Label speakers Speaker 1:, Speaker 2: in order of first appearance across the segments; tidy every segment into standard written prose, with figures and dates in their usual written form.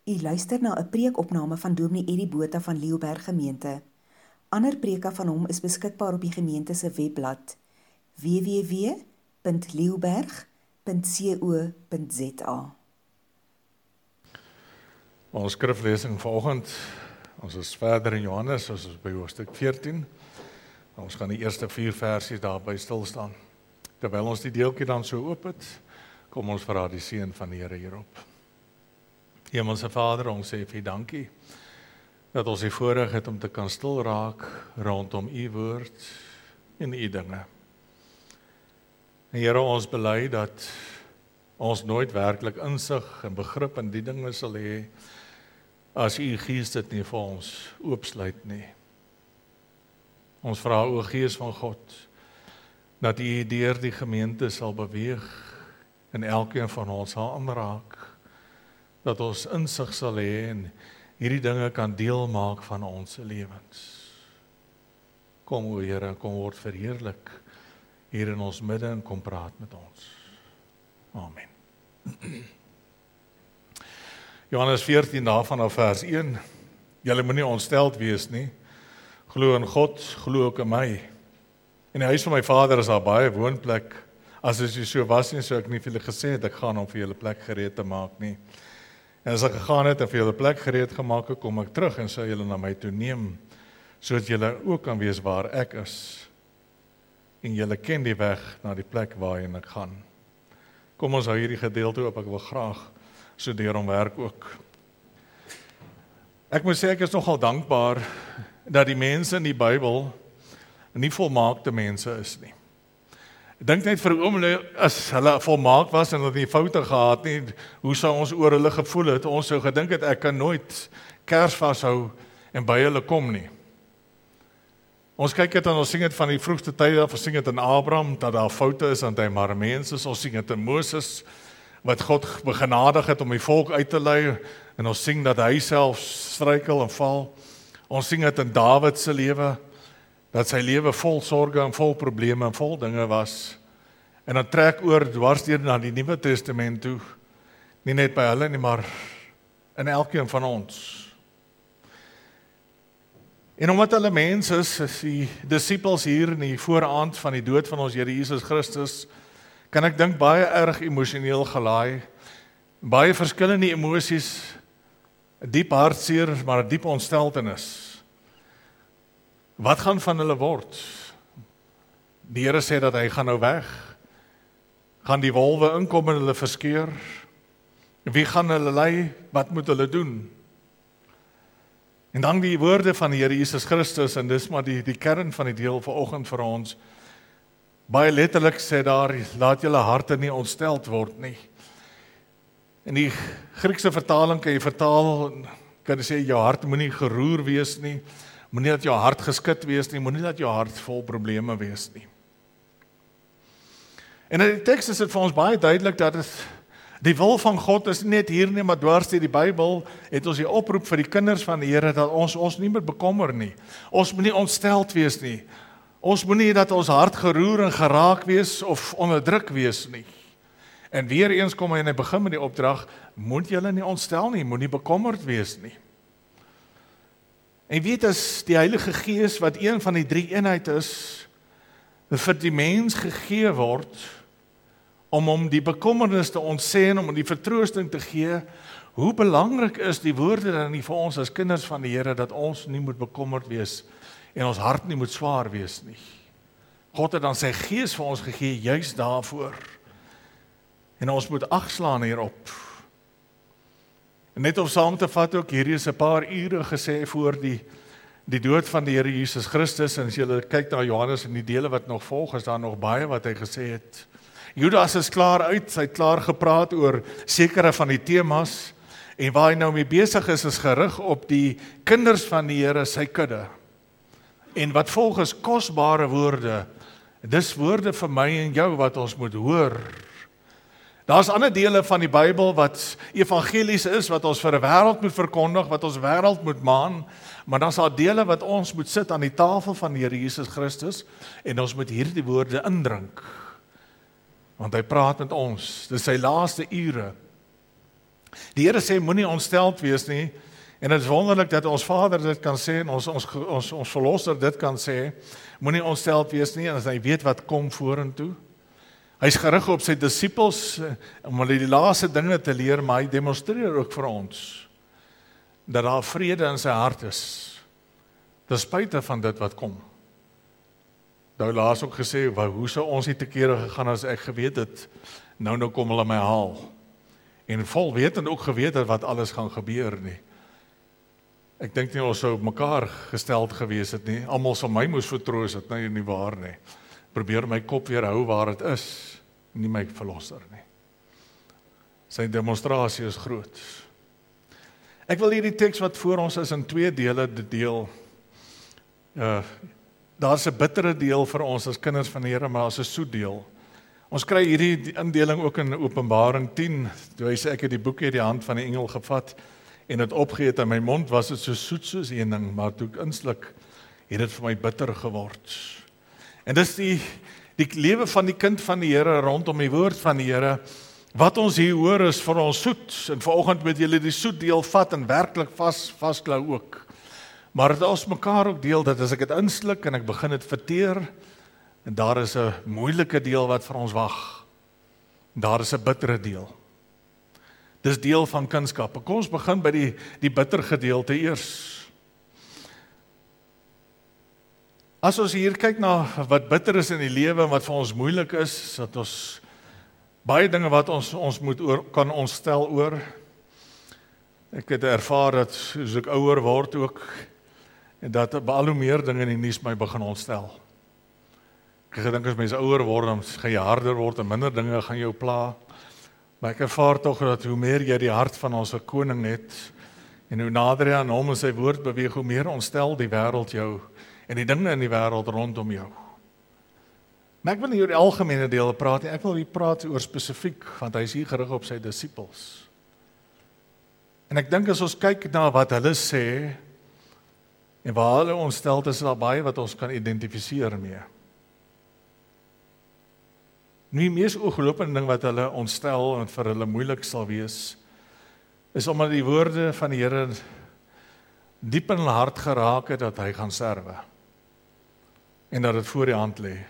Speaker 1: U luister na 'n preekopname van Dominee Eddie Botha van Leeuberg Gemeente. Ander preke van hom is beskikbaar op die gemeente se webblad www.leeuberg.co.za.
Speaker 2: Ons skriflesing vanoggend, ons is verder in Johannes, ons is by hoofstuk 14. Ons gaan die eerste 4 versies daarby stil staan. Terwyl ons die deeltjie dan so oop het, kom ons vra die seën van die Here hierop. Hemelse Vader, ons sê vir U dankie dat ons die voorreg het om te kan stil raak rondom U woord en U dinge. En Here, ons bely dat ons nooit werklik insig en begrip in die dinge sal hê as U Gees dit nie vir ons oopsluit nie. Ons vra, o Gees van God, dat U deur die gemeente sal beweeg en elkeen van ons sal aanraak, dat ons insig sal hê en hierdie dinge kan deel maak van ons lewens. Kom o Here, kom word verheerlik hier in ons midde en kom praat met ons. Amen. Johannes 14 daarvan af vers 1. Julle moenie ontsteld wees nie. Glo in God, glo ook in my. In die huis van my Vader is daar baie woonplek. As dit so was nie, sou ek nie vir julle gesê het, ek gaan om vir julle plek gereed te maak nie. En as ek gegaan het en vir julle plek gereed gemaak het, kom ek terug en sou julle na my toe neem, sodat julle ook kan wees waar ek is. En julle ken die weg na die plek waarheen ek gaan. Kom ons hou hierdie gedeelte op, ek wil graag so deur hom werk ook. Ek moet sê, ek is nogal dankbaar dat die mense in die Bybel nie volmaakte mense is nie. Ek dink net vir 'n oomblik, as hulle volmaak was en hulle nie foute gehad nie, hoe sou ons oor hulle gevoel het? Ons sou gedink het, ek kan nooit kers vashou en by hulle kom nie. Ons kyk dit en ons sing dit van die vroegste tye af, ons sing dit in Abraham, dat daar foute is en hy maar mens is, ons sing dit in Moses, wat God begenadig het om die volk uit te lei, en ons sing dat hy self struikel en val. Ons sing dit in Dawid se lewe, dat sy lewe vol sorge en vol probleme en vol dinge was. En dan trek oor dwars deur na die Nuwe Testament toe, nie net by hulle nie, maar in elkeen van ons. En omdat hulle mens is die disippels hier in die vooraand van die dood van ons Here Jesus Christus, kan ek dink baie erg emosioneel gelaai, baie verskillende emosies, 'n diep hartseer, maar 'n diep ontsteltenis. Wat gaan van hulle word? Die Here sê dat hy gaan nou weg. Gaan die wolwe inkom en hulle verskeur? Wie gaan hulle lei? Wat moet hulle doen? En dan die woorde van die Here Jesus Christus, en dis maar die kern van die deel vanoggend vir ons. Baie letterlik sê daar, laat julle harte nie ontsteld word nie. In die Griekse vertaling kan jy vertaal, kan jy sê, jou hart moenie geroer wees nie, moenie dat jou hart geskit wees nie, moenie dat jou hart vol probleme wees nie. En in die teks is dit vir ons baie duidelik dat die wil van God is nie net hier nie, maar dwars deur die Bybel het ons die oproep vir die kinders van die Here dat ons nie meer bekommer nie. Ons moenie ontsteld wees nie. Ons moenie dat ons hart geroer en geraak wees of onderdruk wees nie. En weer eens kom hy en hy begin met die opdrag, moet julle nie ontstel nie, moenie bekommerd wees nie. En weet as die Heilige Gees wat een van die 3 eenheid is, vir die mens gegee word, om hom die bekommernis te ontsê en om die vertroosting te gee, hoe belangrik is die woorde dan nie vir ons as kinders van die Here, dat ons nie moet bekommerd wees, en ons hart nie moet swaar wees nie. God het dan sy Gees vir ons gegee, juis daarvoor. En ons moet agslaan hierop. En net om saam te vat ook, hierdie is 'n paar ure gesê voor die dood van die Here Jesus Christus, en as jy kyk na Johannes en die dele wat nog volg, is daar nog baie wat hy gesê het. Judas is klaar uit, hy het klaar gepraat oor sekere van die temas, en waar hy nou mee besig is gerig op die kinders van die Here, sy kudde. En wat volg is kosbare woorde, dis woorde vir my en jou wat ons moet hoor. Daar's ander dele van die Bybel wat evangelies is, wat ons vir 'n wêreld moet verkondig, wat ons wêreld moet maan, maar dan's daar dele wat ons moet sit aan die tafel van die Here Jesus Christus, en ons moet hierdie woorde indrink. Want hy praat met ons, dis sy laaste ure. Die Here sê moenie ontsteld wees nie. En dit is wonderlik dat ons Vader dit kan sê en ons Verlosser dit kan sê. Moenie ontsteld wees nie, en as hy weet wat kom vorentoe. Hy's gerig op sy disippels om hulle die laaste dinge te leer, maar hy demonstreer ook vir ons dat daar vrede in sy hart is, ten spyte van dit wat kom. Nou laas ook gesê, hoe sou ons nie te kere gegaan as ek geweet het, nou kom hulle my haal. En vol wetend ook geweet het wat alles gaan gebeur nie. Ek dink nie ons sou op mekaar gesteld gewees het nie. Almal sal my moes vertroos het, nie waar nie. Probeer my kop weer hou waar het is, nie my Verlosser nie. Sy demonstrasie is groot. Ek wil hierdie teks wat voor ons is in 2 dele deel. Daar's 'n bittere deel vir ons as kinders van die Here, maar daar's 'n soet deel. Ons kry hierdie indeling ook in Openbaring 10, toe hy sê ek het die boek uit die hand van die engel gevat en dit opgeëet in my mond, was dit so soet soos heuning, maar toe ek insluk, het dit vir my bitter geword. En dis die lewe van die kind van die Here rondom die woord van die Here. Wat ons hier hoor is vir ons soet, en vanoggend moet julle die soet deel vat en werklik vasklou ook. Maar dit ons mekaar ook deel, dat as ek dit insluk en ek begin dit verteer, en daar is 'n moeilike deel wat vir ons wag. Daar is 'n bittere deel. Dis deel van kunskap. Kom ons begin by die bitter gedeelte eers. As ons hier kyk na wat bitter is in die lewe en wat vir ons moeilik is, dat ons baie dinge wat ons moet kan ontstel oor. Ek het ervaar dat soos ek ouer word ook, en dat al hoe meer dinge in die nuus my begin ontstel. Ek gedink as mense ouer word, dan gaan jy harder word en minder dinge gaan jou pla. Maar ek ervaar tog dat hoe meer jy die hart van ons koning het, en hoe nader jy aan hom en sy woord beweeg, hoe meer ontstel die wêreld jou, en die dinge in die wêreld rondom jou. Maar ek wil nie oor die algemene dele praat nie, ek wil hier praat oor spesifiek, want hy is hier gerig op sy disippels. En ek dink as ons kyk na wat hulle sê, en waar hulle ontstel is, daar baie wat ons kan identifiseer mee. Die mees ongelopende ding wat hulle ontstel en vir hulle moeilik sal wees, is omdat die woorde van die Here diep in hulle hart geraak het dat hy gaan sterwe. En dat dit voor die hand lê.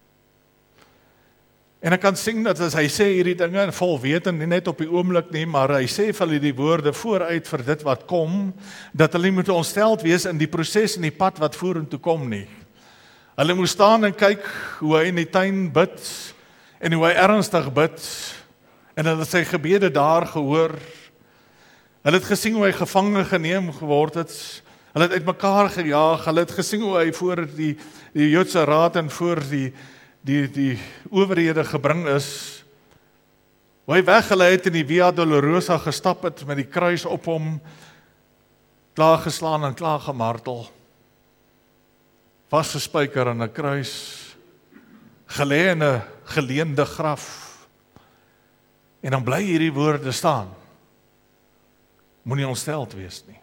Speaker 2: En ek kan sien dat as hy sê hierdie dinge vol wetend, nie net op die oomblik nie, maar hy sê vir hulle die woorde vooruit vir dit wat kom, dat hulle moet ontsteld wees in die proses en die pad wat vorentoe kom nie. Hulle moes staan en kyk hoe hy in die tuin bid, en hoe hy ernstig bid, en hulle het sy gebede daar gehoor. Hulle het gesien hoe hy gevange geneem geword het, hulle het uitmekaar gejaag, hulle het gesien hoe hy voor die Joodse raad en voor die owerhede gebring is, hoe hy weggelei het in die Via Dolorosa gestap het met die kruis op hom, klaargeslaan en klaargemartel, vasgespijker aan 'n kruis, gelê in 'n geleende graf, en dan bly hierdie woorde staan, moenie ontsteld wees nie.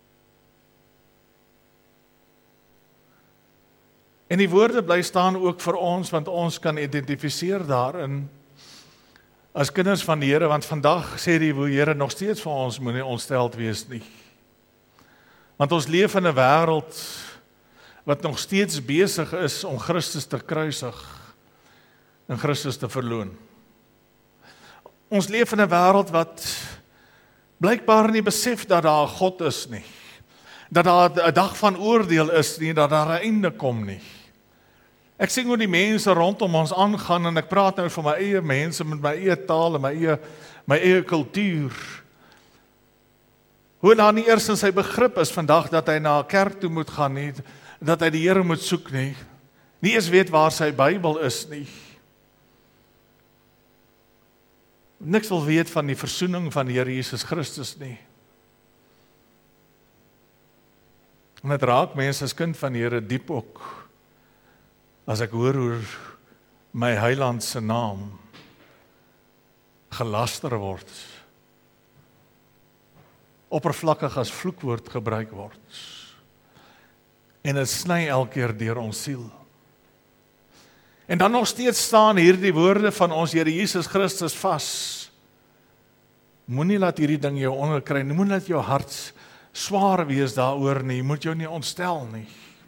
Speaker 2: En die woorde bly staan ook vir ons, want ons kan identifiseer daarin, as kinders van die Here, want vandag sê die Here nog steeds vir ons, moenie ontsteld wees nie. Want ons leef in 'n wêreld, wat nog steeds besig is om Christus te kruisig, en Christus te verloon. Ons leef in 'n wêreld wat blykbaar nie besef dat daar 'n God is nie, dat daar 'n dag van oordeel is nie, dat daar 'n einde kom nie. Ek sien hoe die mense rondom ons aangaan, en ek praat nou van my eie mense, met my eie taal en my eie kultuur. Hoe daar nie eers in sy begrip is vandag, dat hy na 'n kerk toe moet gaan nie, dat hy die Here moet soek nie eens weet waar sy Bybel is nie. Niks wil weet van die versoening van die Here Jesus Christus nie. En dit raak mense as kind van die Here diep ook, as ek hoor hoe my Heiland se naam gelaster word, oppervlakkig as vloekwoord gebruik word, en dit sny elke keer deur ons siel. En dan nog steeds staan hierdie woorde van ons Here Jesus Christus vas. Moenie laat hierdie ding jou onderkry nie, moenie laat jou hart swaar wees daaroor nie, jy moet jou nie ontstel nie.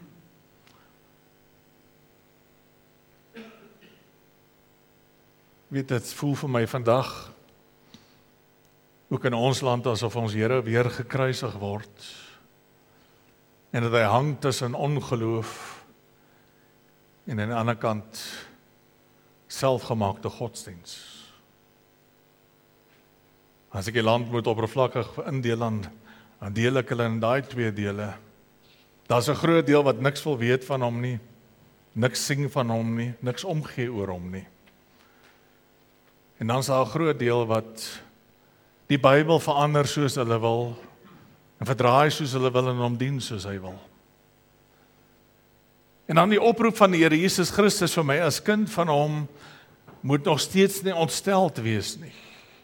Speaker 2: Weet, dit voel vir my vandag, ook in ons land, asof ons Here weer gekruisig word, en dat hy hang tussen ongeloof, en aan die ander kant, selfgemaakte godsdiens. As ek die land moet oppervlakkig indeel dan deel ek hulle in daai twee dele. Daar's 'n groot deel wat niks wil weet van hom nie, niks sing van hom nie, niks omgee oor hom nie. En dan is daar 'n groot deel wat die Bybel verander soos hulle wil, en verdraai soos hulle wil en hom dien soos hy wil. En dan die oproep van die Here Jesus Christus vir my as kind van hom, moet nog steeds nie ontsteld wees nie.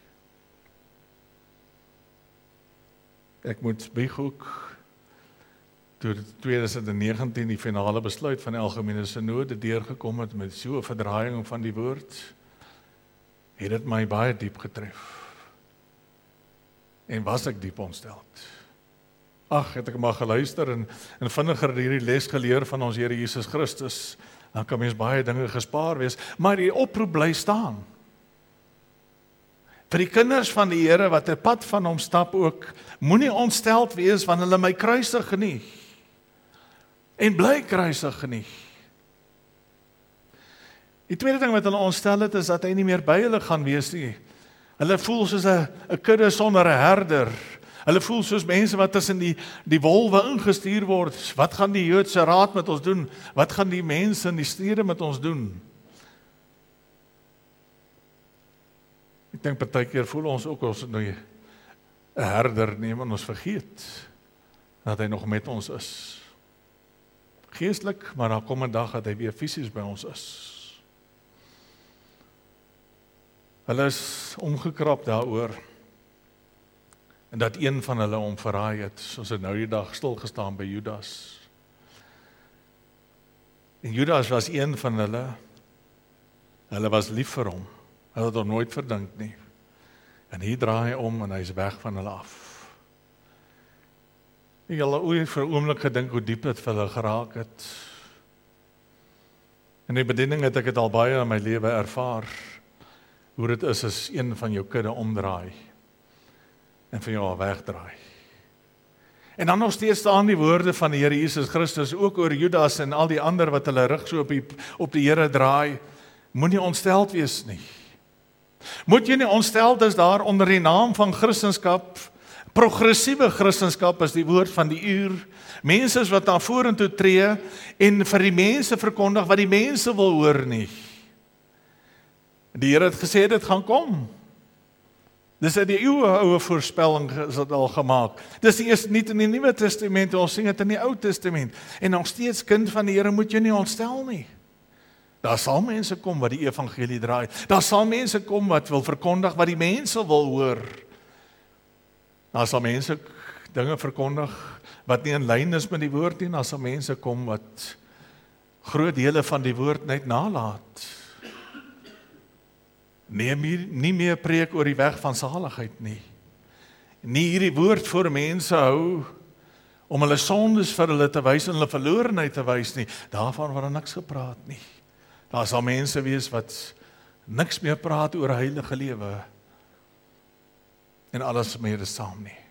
Speaker 2: Ek moet bieg ook, toe 2019 die finale besluit van die Algemene Synode deurgekom het met so 'n verdraaiing van die woord, het dit my baie diep getref. En was ek diep ontsteld. Ag, het ek maar geluister en vinniger hierdie les geleer van ons Here Jesus Christus, dan kan mens baie dinge gespaar wees, maar die oproep bly staan. Vir die kinders van die Here wat 'n pad van hom stap ook, moenie ontsteld wees wanneer hulle my kruisig nie. En bly kruisig nie. Die tweede ding wat hulle ontstel het, is dat hy nie meer by hulle gaan wees nie. Hulle voel soos 'n kudde sonder 'n herder. Hulle voel soos mense wat tussen die wolwe ingestuur word. Wat gaan die Joodse raad met ons doen? Wat gaan die mense in die stede met ons doen? Ek dink partykeer voel ons ook ons nou 'n herder neem en ons vergeet dat hy nog met ons is. Geestelik, maar daar kom 'n dag dat hy weer fisies by ons is. Hulle is omgekrap daaroor en dat een van hulle hom verraai het, soos het nou die dag stilgestaan by Judas. En Judas was een van hulle was lief vir hom, hulle het hom nooit verdink nie. En hier draai hy om en hy is weg van hulle af. Ek het al ooit vir 'n oomblik gedink hoe diep dit vir hulle geraak het. In die bediening het ek dit al baie in my lewe ervaar, hoe dit is as een van jou kudde omdraai en van jou al wegdraai. En dan nog steeds staan die woorde van die Here Jesus Christus ook oor Judas en al die ander wat hulle rug so op die Here draai. Moenie ontsteld wees nie. Moet jy nie ontsteld is daar onder die naam van Christendom. Progressiewe Christendom is die woord van die uur. Mense wat daar vorentoe tree en vir die mense verkondig wat die mense wil hoor nie. Die Here het gesê dit gaan kom. Dis uit die eeuoue voorspelling is dit al gemaak. Dis eers nie in die Nuwe Testament, ons sien dit in die Ou Testament. En nog steeds kind van die Here moet jy nie ontstel nie. Daar sal mense kom wat die evangelie draai. Daar sal mense kom wat wil verkondig wat die mense wil hoor. Daar sal mense dinge verkondig wat nie in lyn is met die woord nie. Daar sal mense kom wat groot dele van die woord net nalaat. Nie meer preek oor die weg van saligheid nie. Nie hierdie woord voor mense hou om hulle sondes vir hulle te wys en hulle verlorenheid te wys nie. Daarvan word niks gepraat nie. Daar sal mense wees wat niks meer praat oor heilige lewe en alles meer saam nie.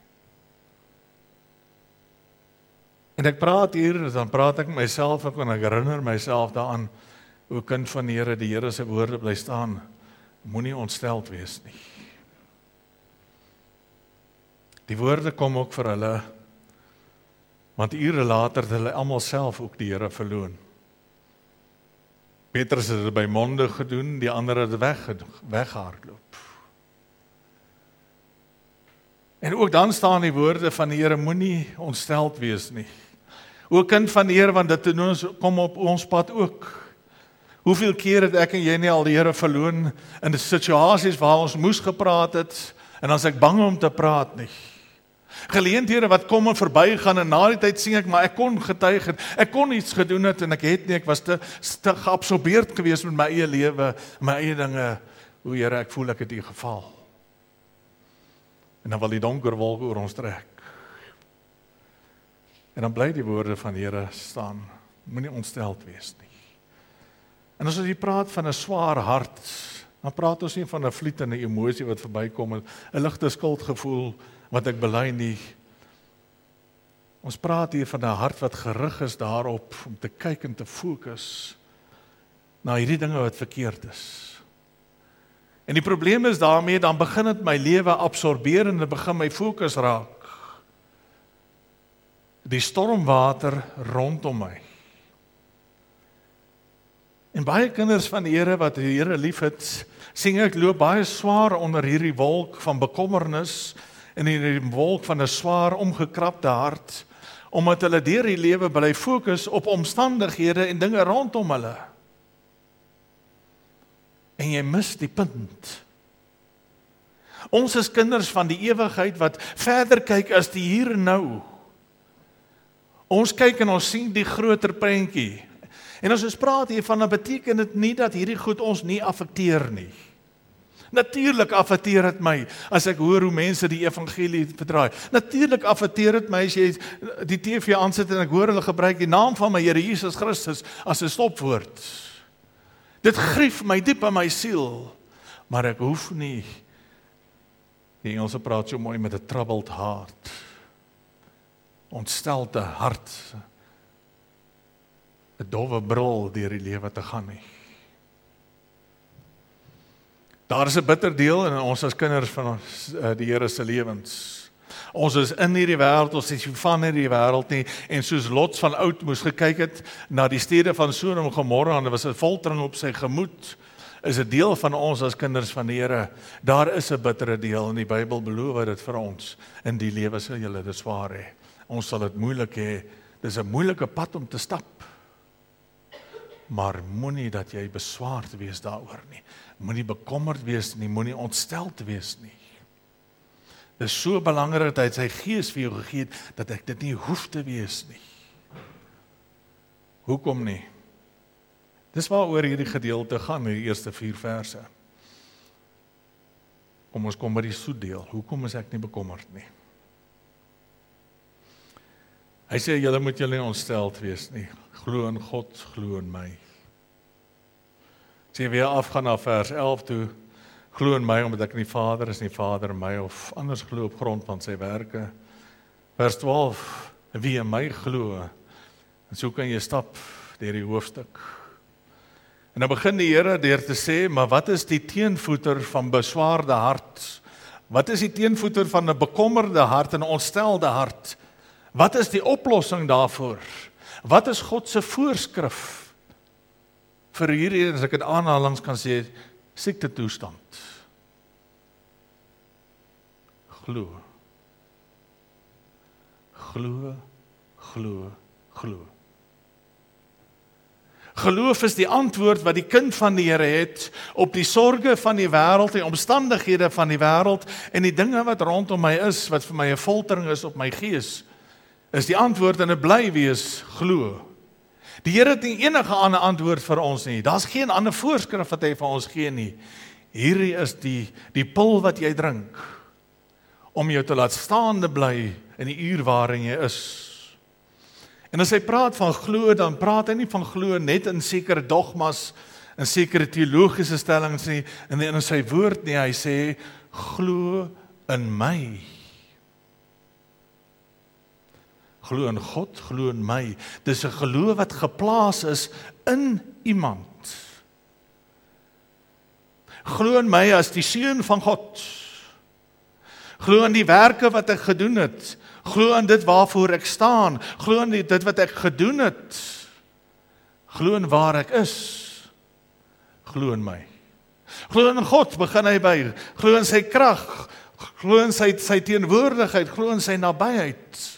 Speaker 2: En ek praat hier, dan praat ek met myself en ek herinner myself daaraan hoe kind van die Here se woorde bly staan. Moenie ontsteld wees nie. Die woorde kom ook vir hulle, want ure later het hulle almal self ook die Here verloon. Petrus het dit by monde gedoen, die ander het weggehardloop. En ook dan staan die woorde van die Here, moenie ontsteld wees nie. O kind van die Here, want dit kom op ons pad ook. Hoeveel keer het ek en jy nie al die Here verloon in die situasies waar ons moes gepraat het, en dan is ek bang om te praat nie. Geleenthede wat kom en verby gaan, en na die tyd sien ek, maar ek kon getuig het, ek kon iets gedoen het, en ek het nie, ek was te geabsorbeerd gewees met my eie lewe, my eie dinge. O Here, ek voel ek het U geval. En dan wil die donker wolk oor ons trek. En dan bly die woorde van die Here staan, moenie ontsteld wees nie. En as ons hier praat van 'n swaar hart, dan praat ons nie van 'n vlietende emosie wat verbykom, 'n ligte skuldgevoel wat ek bely nie. Ons praat hier van 'n hart wat gerig is daarop om te kyk en te fokus na hierdie dinge wat verkeerd is. En die probleem is daarmee, dan begin dit my lewe absorbeer en dit begin my fokus raak. Die stormwater rondom my. En baie kinders van die Here wat die Here liefhet, sien ek loop baie swaar onder hierdie wolk van bekommernis en hierdie wolk van 'n swaar omgekrapte hart, omdat hulle deur die lewe bly fokus op omstandighede en dinge rondom hulle. En jy mis die punt. Ons is kinders van die ewigheid wat verder kyk as die hier en nou. Ons kyk en ons sien die groter prentjie. En as ons praat hiervan, dan beteken dit nie dat hierdie goed ons nie affekteer nie. Natuurlik affekteer dit my as ek hoor hoe mense die evangelie verdraai. Natuurlik affekteer dit my as jy die TV aansit en ek hoor hulle gebruik die naam van my Here Jesus Christus as 'n stopwoord. Dit grief my diep in my siel, maar ek hoef nie. Die Engelse praat so mooi met 'n troubled heart. Ontstelde hart. 'n dowwe brul deur die lewe te gaan nie. Daar is 'n bitter deel in ons as kinders van ons, die Here se lewens. Ons is in hierdie wêreld, ons is nie van hierdie wêreld nie, en soos Lot van oud moes gekyk het na die stede van Sodom en Gomorra, en daar was 'n foltering op sy gemoed, is 'n deel van ons as kinders van die Here. Daar is 'n bittere deel, en die Bybel beloof dit vir ons. In die lewe sal julle dit swaar hê. Ons sal dit moeilik hê. Dis 'n moeilike pad om te stap. Maar moenie dat jy beswaard wees daaroor nie. Moenie bekommerd wees nie, moenie ontsteld wees nie. Dit is so belangrik dat hy sy gees vir jou gegee het, dat ek dit nie hoef te wees nie. Hoekom nie? Dis waaroor hierdie gedeelte gaan, die eerste 4 verse. Kom ons kom by die soetdeel. Hoekom is ek nie bekommerd nie? Hy sê, julle moet julle nie ontsteld wees nie. Glo in God, glo in my. As jy weer afgaan na vers 11 toe, glo in my, omdat ek nie Vader is nie, Vader in my, of anders glo op grond van sy werke. Vers 12, wie in my glo, en so kan jy stap deur die hoofstuk. En dan begin die Here deur te sê, maar wat is die teenvoeter van beswaarde hart? Wat is die teenvoeter van 'n bekommerde hart en 'n ontstelde hart? Wat is die oplossing daarvoor? Wat is God se voorskrif vir hierdie, as ek in aanhalings kan sê, siekte toestand? Glo. Glo, glo, glo. Geloof is die antwoord wat die kind van die Here het op die sorge van die wêreld, die omstandighede van die wêreld en die dinge wat rondom my is, wat vir my 'n foltering is op my gees, is die antwoord en 'n bly wees, glo. Die Here het nie enige ander antwoord vir ons nie. Daar's geen ander voorskrif wat hy vir ons gee nie. Hierdie is die pil wat jy drink om jou te laat staande bly in die uur waarin jy is. En as hy praat van glo, dan praat hy nie van glo net in sekere dogmas, in sekere teologiese stellings nie, en in sy woord nie, hy sê, glo in my. Glo in God, glo in my. Dis 'n geloof wat geplaas is in iemand. Glo in my as die seun van God. Glo in die werke wat ek gedoen het. Glo in dit waarvoor ek staan. Glo in dit wat ek gedoen het. Glo in waar ek is. Glo in my. Glo in God, begin hy by. Glo in sy krag. Glo in sy teenwoordigheid. Glo in sy nabyheid.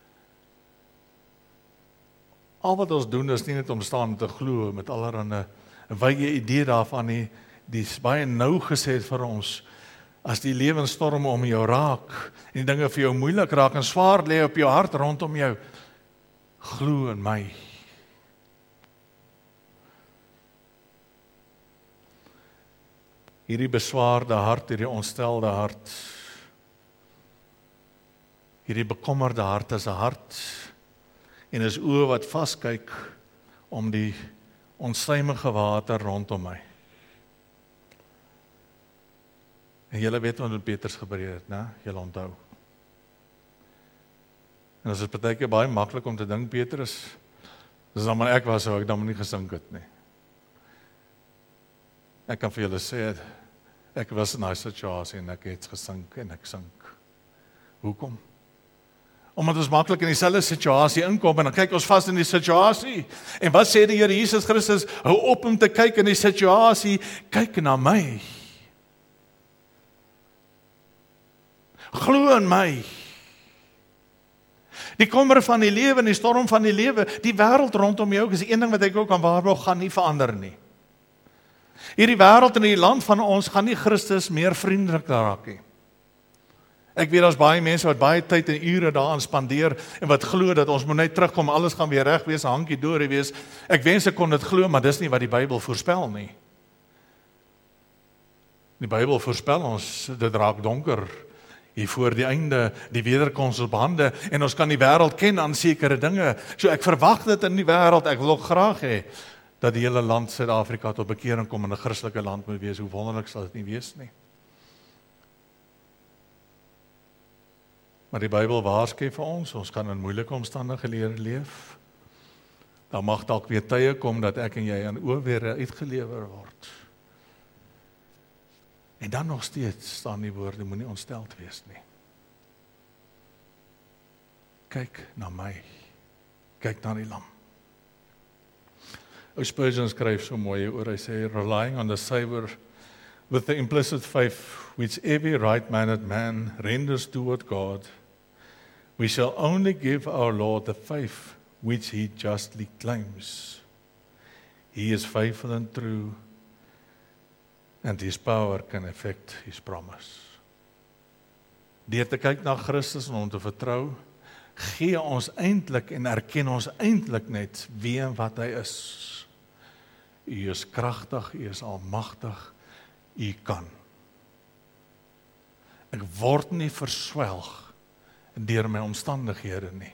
Speaker 2: Al wat ons doen is nie net om staan te glo met allerlei wye idee daarvan nie. Die is baie nou gesê vir ons. As die lewensstorm om jou raak en die dinge vir jou moeilik raak en swaar lê op jou hart rondom jou, glo in my. Hierdie beswaarde hart, hierdie ontstelde hart, Hierdie bekommerde hart is 'n hart en is oë wat vaskyk om die onstuimige water rondom my. En julle weet wat Petrus gebeur het, né? Julle onthou. En as dit partykeer baie maklik om te dink, Petrus, dis dan maar ek was sou ek dan nie gesink het nie. Ek kan vir julle sê, ek was in 'n situasie en ek het gesink en ek sink. Hoekom? Omdat ons maklik in dieselfde situasie inkom en dan kyk ons vas in die situasie. En wat sê die Here Jesus Christus? Hou op om te kyk in die situasie, kyk na my. Glo in my. Die kommer van die lewe en die storm van die lewe, die wêreld rondom jou, is die een ding wat ek ook kan waarborg, gaan nie verander nie. Hierdie wêreld en die land van ons gaan nie Christus meer vriendelik raak nie. Ek weet daar's baie mense wat baie tyd en ure daaraan spandeer en wat glo dat ons moet net terugkom, alles gaan weer reg wees, hankie dorie wees. Ek wens ek kon dit glo, maar dis nie wat die Bybel voorspel nie. Die Bybel voorspel ons, dit raak donker hier voor die einde, die wederkoms op hande, en ons kan die wêreld ken aan sekere dinge. So ek verwag dit in die wêreld, ek wil ook graag hê dat die hele land Suid-Afrika tot bekering kom en 'n Christelike land moet wees. Hoe wonderlik sal dit nie wees nie. Maar die Bybel waarsku vir ons kan in moeilike omstandighede leef. Daar mag dalk weer tye kom dat ek en jy aan oorweer uitgelewer word. En dan nog steeds staan die woorde, moenie ontsteld wees nie. Kyk na my. Kyk na die lam. Spurgeon skryf so mooi oor, hy sê, relying on the Saviour with the implicit faith which every right-minded man renders toward God, we shall only give our Lord the faith which he justly claims. He is faithful and true, and his power can effect his promise. Deur te kyk na Christus en hom te vertrou, gee ons eintlik en erken ons eintlik net wie en wat hy is. U is kragtig, u is almagtig, u kan. Ek word nie verswelg deur my omstandighede nie.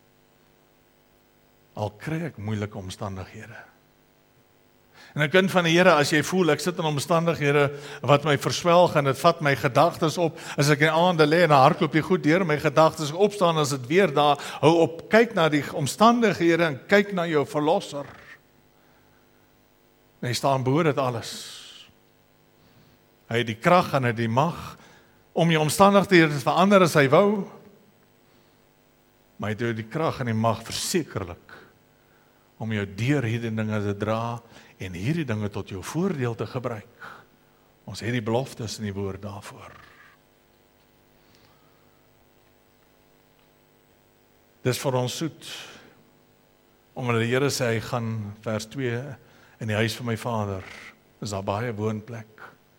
Speaker 2: Al kry ek moeilike omstandighede. En 'n kind van die Here, as jy voel, ek sit in omstandighede wat my verswelg en dit vat my gedagtes op, as ek in aande lê en hardloop jy goed deur my gedagtes, opstaan as dit weer daar, hou op, kyk na die omstandighede en kyk na jou verlosser. En hy staan bo dit alles. Hy het die krag en hy het die mag om die omstandighede te verander as hy wou, maar hy het die krag en die mag versekerlik om jou deur hierdie dinge te dra en hierdie dinge tot jou voordeel te gebruik. Ons het die beloftes in die woord daarvoor. Dis vir ons soet, omdat die Here sê, hy gaan, vers 2, in die huis van my Vader, is daar baie woonplek.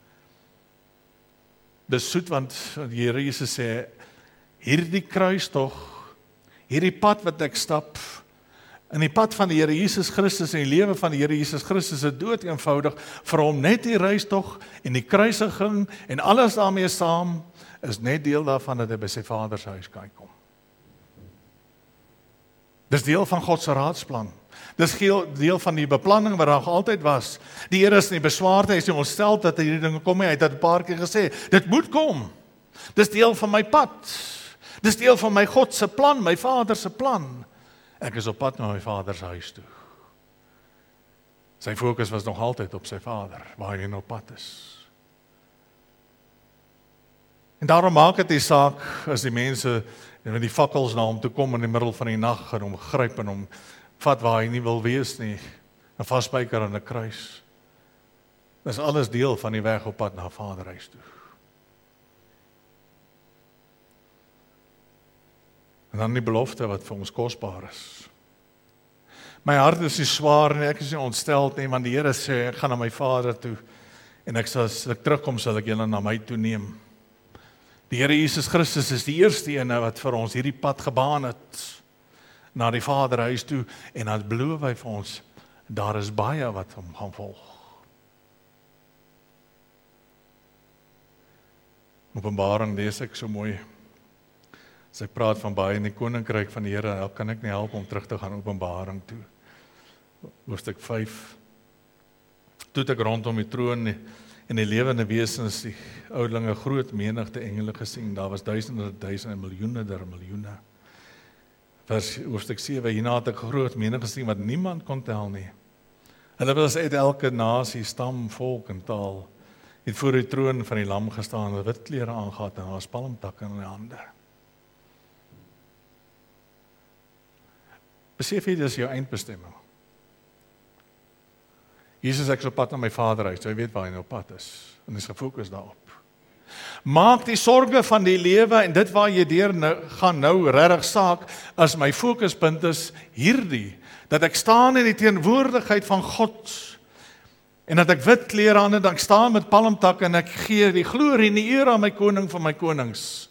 Speaker 2: Dis soet, want die Here Jesus sê, hierdie kruistog, hierdie pad wat ek stap, in die pad van die Here Jesus Christus en die lewe van die Here Jesus Christus is dood eenvoudig, vir hom net die reistog en die kruisiging en alles daarmee saam, is net deel daarvan dat hy by sy Vader se huis kan kom. Dis deel van God se raadsplan. Dis deel van die beplanning wat daar altyd was. Die Here is nie beswaard, hy is nie ontstel dat hierdie dinge kom nie. Hy het dit 'n paar keer gesê, dit moet kom. Dis deel van my pad. Dis deel van my God se plan, my Vader se plan. Ek is op pad na my Vader se huis toe. Sy fokus was nog altyd op sy Vader, waar hy op pad is. En daarom maak dit die saak, as die mense met die fakkels na hom toe kom in die middel van die nag en hom gryp en hom vat waar hy nie wil wees nie, en vasspyker aan 'n kruis. Dis alles deel van die weg op pad na Vaderhuis toe. En dan die belofte wat vir ons kosbaar is. My hart is nie swaar nie, ek is nie ontsteld nie, want die Here sê, ek gaan na my Vader toe, en as ek terugkom, sal ek julle na my toe neem. Die Here Jesus Christus is die eerste een wat vir ons hierdie pad gebaan het, na die Vaderhuis toe, en dan beloof hy vir ons, daar is baie wat hom gaan volg. Openbaring lees ek so mooi, As ek praat van baie in die koninkryk van die Here, dan kan ek nie help om terug te gaan Openbaring toe. Hoofstuk 5. Toe het ek rondom die troon en die lewende wesens, die oudelinge, groot menigte engele gesien. Daar was duisende, duisende, miljoene der miljoene. Hoofstuk 7, hierna het ek groot menigte gesien wat niemand kon tel nie. Hulle was uit elke nasie, stam, volk en taal. Het voor die troon van die lam gestaan, hulle wit klere aangetree en daar was palmtakke in hulle hande. Besef jy, dis jou eindbestemming. Jesus, ek is op pad na my Vader huis, so hy weet waar hy nou op pad is, en hy is gefokus daarop. Maak die sorge van die lewe en dit waar jy deur gaan nou regtig saak, as my fokuspunt is hierdie, dat ek staan in die teenwoordigheid van God, en dat ek wit klere aan het, dat ek staan met palmtakke en ek gee die glorie en die eer aan my koning van my konings.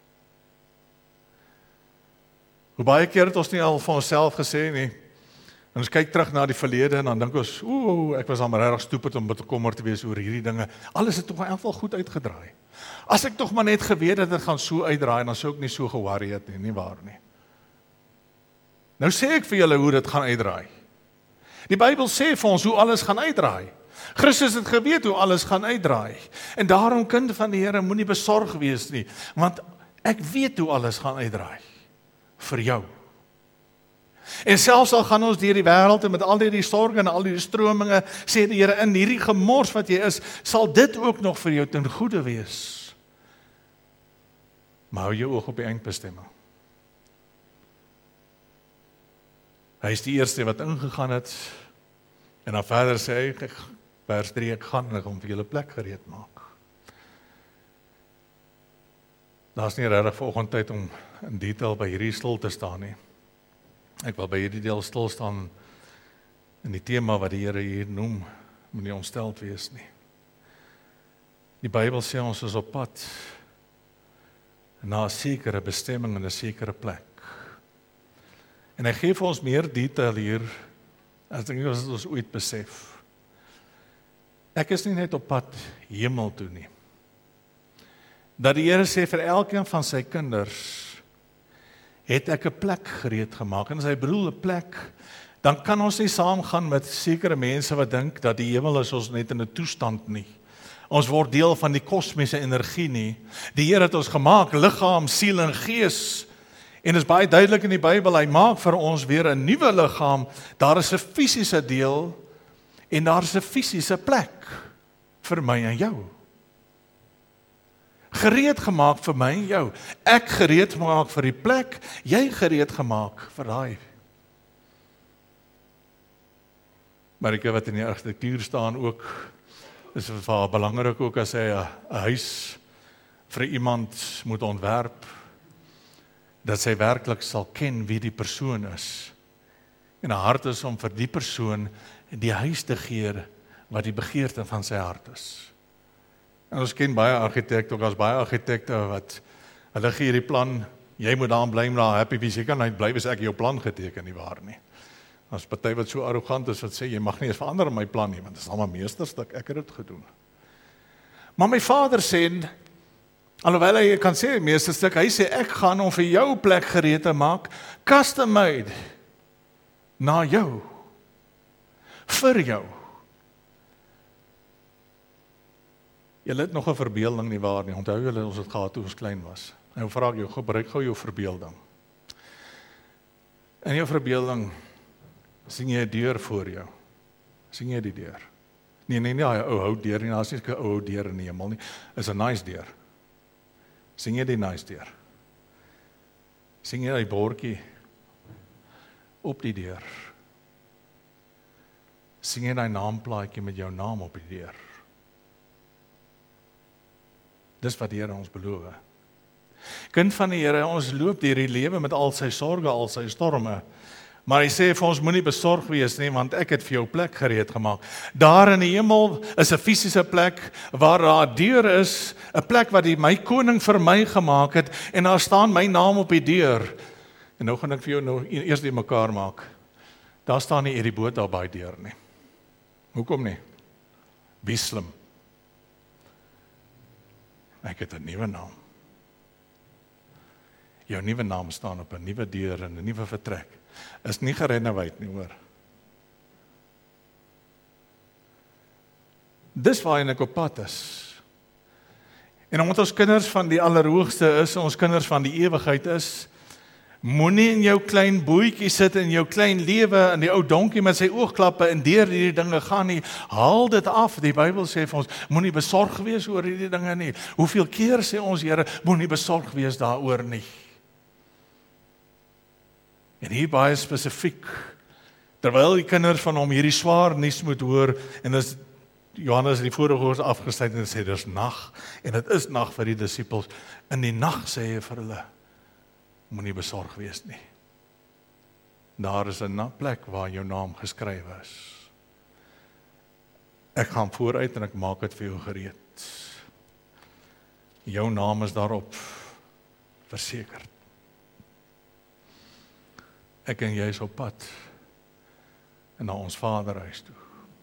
Speaker 2: Hoe baie keer het ons nie al van onsself gesê nie, en ons kyk terug na die verlede en dan dink ons, ek was al maar regtig stupid om bekommerd te wees oor hierdie dinge. Alles het tog in elk geval goed uitgedraai. As ek tog maar net geweet het, dit gaan so uitdraai, dan sou ek nie so ge-worry het nie, nie waar nie. Nou sê ek vir julle hoe dit gaan uitdraai. Die Bybel sê vir ons hoe alles gaan uitdraai. Christus het geweet hoe alles gaan uitdraai. En daarom, kind van die Here, moenie besorg wees nie, want ek weet hoe alles gaan uitdraai. Vir jou. En selfs al gaan ons deur die wêreld en met al die sorge en al die strominge, sê die Here, in hierdie gemors wat jy is, sal dit ook nog vir jou ten goeie wees. Maar hou jou oog op die eindbestemming. Hy is die eerste wat ingegaan het, en dan verder sê hy, vers 3, ek gaan om vir julle plek gereed maak. Daar is nie regtig vanoggend tyd om in detail by hierdie stil te staan nie. Ek wil by hierdie deel stil staan in die tema wat die Here hier noem, moenie ontsteld wees nie. Die Bybel sê ons is op pad na 'n sekere bestemming en 'n sekere plek. En hy gee vir ons meer detail hier, as ons ooit besef. Ek is nie net op pad hemel toe nie. Dat die Here sê vir elkeen van sy kinders, het ek 'n plek gereed gemaak. En as hy bedoel 'n plek, dan kan ons nie saamgaan met sekere mense wat dink dat die hemel is ons net in 'n toestand nie. Ons word deel van die kosmiese energie nie. Die Here het ons gemaak, liggaam, siel en gees. En is baie duidelik in die Bybel, hy maak vir ons weer 'n nuwe liggaam. Daar is 'n fisiese deel en daar is 'n fisiese plek vir my en jou. Gereed gemaak vir my en jou. Ek gereed gemaak vir die plek, jy gereed gemaak vir daai. Marike wat in die argitektuur staan ook, is vir belangrik ook as hy 'n huis vir iemand moet ontwerp, dat sy werklik sal ken wie die persoon is. En 'n hart is om vir die persoon die huis te gee wat die begeerte van sy hart is. En ons ken baie argitekte, ook as baie argitekte wat, hulle gee die plan, jy moet daar bly, maar happy wees, jy kan net bly as ek jou plan geteken, nie waar nie. As party wat so arrogant is, wat sê, jy mag nie eens verander my plan nie, want dit is allemaal meesterstuk, ek het dit gedoen. Maar my vader sê, alhoewel hy kan sê, meesterstuk, hy sê, ek gaan om vir jou plek gereed te maak, custom made, na jou, vir jou. Julle het nog 'n verbeelding nie waar nie, onthou julle ons het gehad toe ons klein was. Nou vra ek jou, gebruik gou jou verbeelding. In jou verbeelding, sien jy 'n deur voor jou, sien jy die deur? Nee, nie 'n ou hout deur nie, daar is nie 'n ou hout deur in die hemel nie, is 'n nice deur. Sien jy die nice deur? Sien jy die bordjie op die deur? Sien jy die naamplaatjie met jou naam op die deur? Dis wat die Here ons beloof. Kind van die Here, ons loop deur die lewe met al sy sorge, al sy storme. Maar hy sê vir ons, moenie besorg wees nie, want ek het vir jou plek gereed gemaak. Daar in die hemel is 'n fisiese plek waar daar 'n deur is, 'n plek wat my koning vir my gemaak het, en daar staan my naam op die deur. En nou gaan ek vir jou nou eers die mekaar maak. Daar staan nie Eddie Botha by die deur nie. Hoekom nie? Wie slim? Ek het 'n nuwe naam. Jou nuwe naam staan op 'n nuwe deur en 'n nuwe vertrek. Is nie gerenoveer nie, hoor. Dis waarheen ek op pad is. En omdat ons kinders van die Allerhoogste is, ons kinders van die ewigheid is, moenie in jou klein bootjie sit in jou klein lewe in die ou donkie met sy oogklappe en deur hierdie dinge gaan nie. Haal dit af. Die Bybel sê vir ons, moenie besorg wees oor hierdie dinge nie. Hoeveel keer sê ons, Here, moenie besorg wees daaroor nie. En hier baie spesifiek, terwyl die kinders van hom hierdie swaar nuus moet hoor, en dis Johannes in die vorige hoors afgesluit en sê, dis nag, en dit is nag vir die disippels. In die nag sê hy vir hulle, moenie besorg wees nie. Daar is 'n plek waar jou naam geskrywe is. Ek gaan vooruit en ek maak dit vir jou gereed. Jou naam is daarop verseker. Ek en jy is op pad en na ons Vaderhuis toe.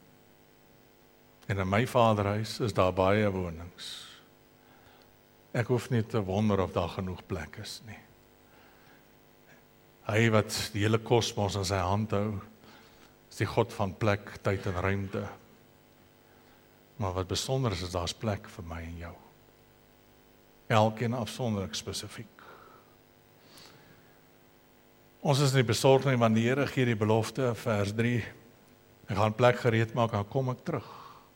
Speaker 2: En in my Vaderhuis is daar baie wonings. Ek hoef nie te wonder of daar genoeg plek is nie. Hy wat die hele kosmos in sy hand hou, is die God van plek, tyd en ruimte. Maar wat besonder is daar's plek vir my en jou. Elkeen afsonderlik spesifiek. Ons is nie besorg nie, want die Here gee die belofte, vers 3, ek gaan plek gereed maak, dan kom ek terug.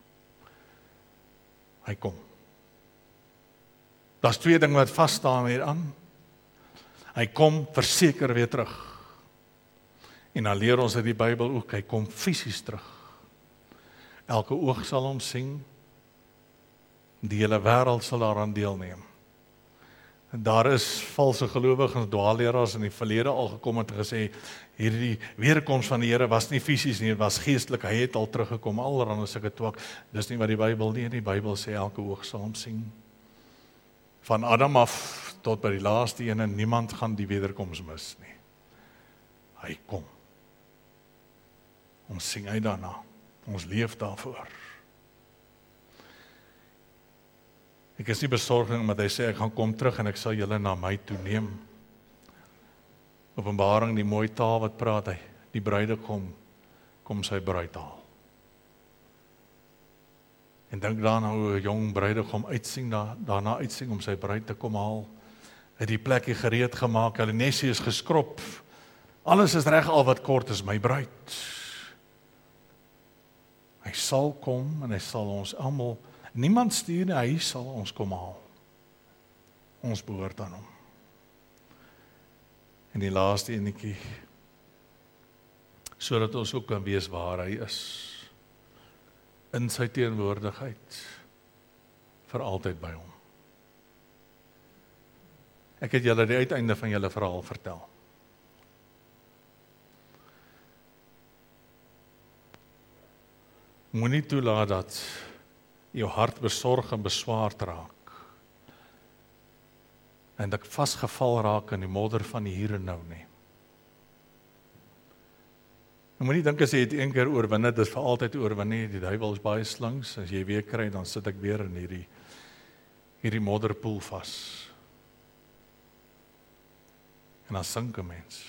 Speaker 2: Hy kom. Daar's twee dinge wat vas staan hieraan. Hy kom verseker weer terug. En dan leer ons uit die Bybel ook, hy kom fisies terug. Elke oog sal hom sien, die hele wêreld sal daaraan deelneem. En daar is valse gelowiges, dwaalleraars in die verlede al gekom en gesê, hierdie weerkoms van die Here was nie fisies nie, het was geestelik, hy het al teruggekom, allerhande sulke twak. Dis nie wat die Bybel leer nie, die Bybel sê elke oog sal hom sien. Van Adam af tot by die laaste ene, niemand gaan die wederkoms mis nie. Hy kom. Ons sing uit daarna. Ons leef daarvoor. Ek is nie besorgd omdat hy sê, ek gaan kom terug en ek sal julle na my toe neem. Openbaring, die mooi taal wat praat hy, die bruidegom, kom sy bruid haal. En dink daarna hoe 'n jong bruidegom uitsien, daarna uitsien om sy bruid te kom haal. Het die plekkie gereed gemaak, hulle nesie is geskrop. Alles is reg, al wat kort is my bruid. Hy sal kom en hy sal ons almal, niemand stuur nie, hy sal ons kom haal. Ons behoort aan hom. En die laaste enetjie, sodat ons ook kan wees waar hy is. In sy teenwoordigheid, vir altyd by hom. Ek het julle die uiteinde van julle verhaal vertel. Moenie toelaat dat jou hart besorg en beswaard raak. En dat ek vasgeval raak in die modder van die hier en nou nie. Jy moet nie dink as jy het een keer oorwin, dit is vir altyd oorwin nie. Die duiwel is baie slinks. As jy weer kry, dan sit ek weer in hierdie modderpoel vas. En dan sink 'n mens.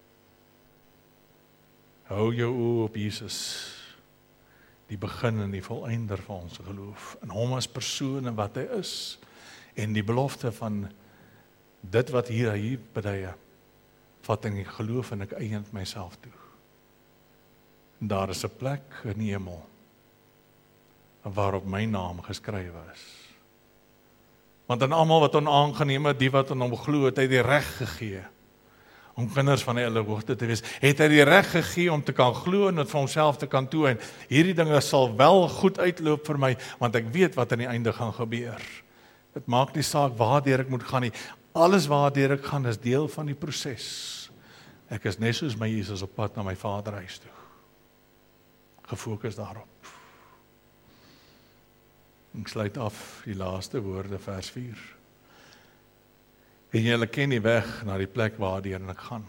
Speaker 2: Hou jou oë op Jesus, die begin en die volëinder van ons geloof. En hom as persoon en wat hy is. En die belofte van dit wat hier bedui, vat in die geloof en ek eien myself toe. Daar is 'n plek in die hemel waarop my naam geskrywe is. Want aan almal wat onaangeneem het, die wat aan hom glo, het hy die reg gegee om kinders van die Allerhoogste te wees. Het hy die reg gegee om te kan glo en dit vir homself te kan toeëien. Hierdie dinge sal wel goed uitloop vir my, want ek weet wat aan die einde gaan gebeur. Dit maak nie saak waardeur ek moet gaan nie. Alles waardeur ek gaan is deel van die proses. Ek is net soos my Jesus op pad na my Vaderhuis toe. Gefokus daarop. Ek sluit af die laaste woorde, vers 4. En julle ken die weg na die plek waardeur ek gaan.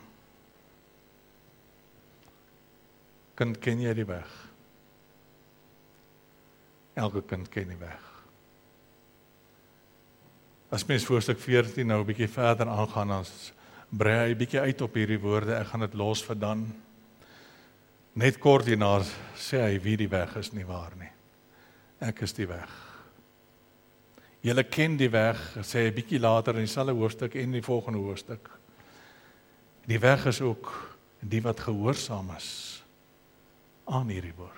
Speaker 2: Kind, ken jy die weg? Elke kind ken die weg. As mens voorstuk 14 nou 'n bietjie verder aangaan, brei hy 'n bietjie uit op hierdie woorde, ek gaan dit los vir dan. Net kort hierna sê hy wie die weg is nie waar nie. Ek is die weg. Julle ken die weg, sê hy 'n bietjie later in dieselfde hoofstuk en die volgende hoofstuk. Die weg is ook die wat gehoorsaam is aan hierdie woord.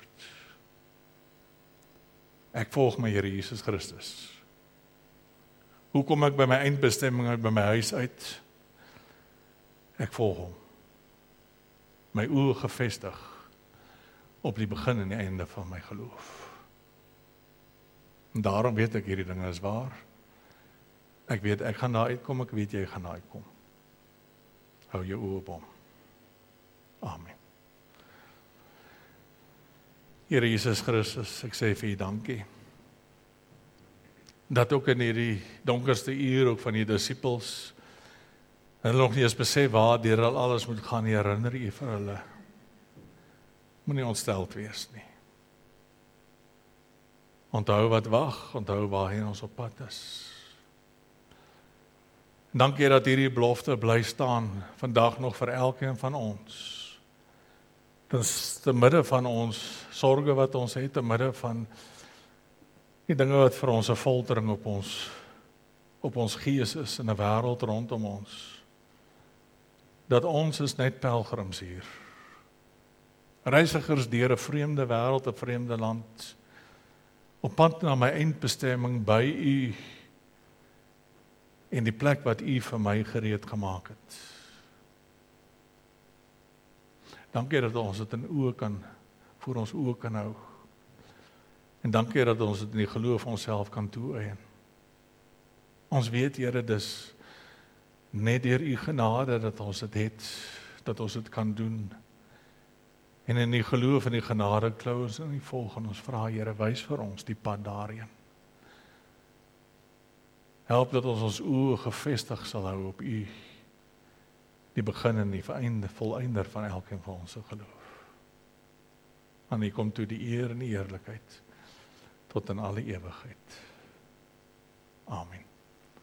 Speaker 2: Ek volg my Here Jesus Christus. Hoe kom ek by my eindbestemming uit, by my huis uit? Ek volg hom. My oë gefestig op die begin en die einde van my geloof. En daarom weet ek hierdie dinge is waar. Ek weet ek gaan daar uitkom, ek weet jy gaan daar uitkom. Hou jou oë op hom. Amen. Here Jesus Christus, ek sê vir U dankie. Dat ook in hierdie donkerste uur ook van die disippels, hulle nog nie eens besef waar deur hulle alles moet gaan, herinner U vir hulle. Moenie ontsteld wees nie. Onthou wat wag, onthou waarheen ons op pad is. Dankie dat hierdie belofte bly staan vandag nog vir elkeen van ons. Te midde van ons sorge wat ons het, te midde van die dinge wat vir ons 'n foltering op ons gees is in 'n wêreld rondom ons. Dat ons is net pelgrims hier. Reisigers deur 'n vreemde wêreld, 'n vreemde land, op pad na my eindbestemming by U en die plek wat U vir my gereed gemaak het. Dankie dat ons dit voor ons oë kan hou. En dankie dat ons dit in die geloof onsself kan toeëien. Ons weet, Here, dis net deur U genade dat ons dit het, dat ons dit kan doen. En in die geloof en die genade klou ons in die volgende. Ons vra, Here, wys vir ons die pad daarheen. Help dat ons oë gefestig sal hou op U, die begin en die volleinder van elkeen van ons geloof. Aan U kom toe die eer en die heerlikheid tot in alle ewigheid. Amen.